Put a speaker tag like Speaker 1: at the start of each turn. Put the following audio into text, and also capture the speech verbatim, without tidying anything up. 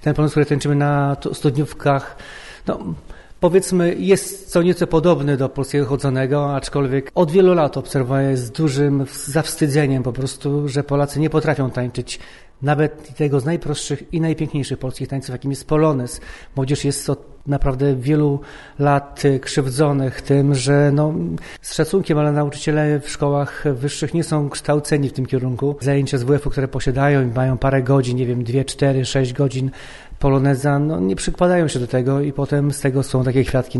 Speaker 1: ten polonez, który tańczymy na studniówkach, no powiedzmy, jest co nieco podobny do polskiego chodzonego, aczkolwiek od wielu lat obserwuję z dużym zawstydzeniem po prostu, że Polacy nie potrafią tańczyć nawet tego z najprostszych i najpiękniejszych polskich tańców, jakim jest polonez. Młodzież jest od naprawdę wielu lat krzywdzonych tym, że no, z szacunkiem, ale nauczyciele w szkołach wyższych nie są kształceni w tym kierunku. Zajęcia z W F-u, które posiadają i mają parę godzin, nie wiem, dwie, cztery, sześć godzin poloneza, no nie przykładają się do tego i potem z tego są takie kwiatki.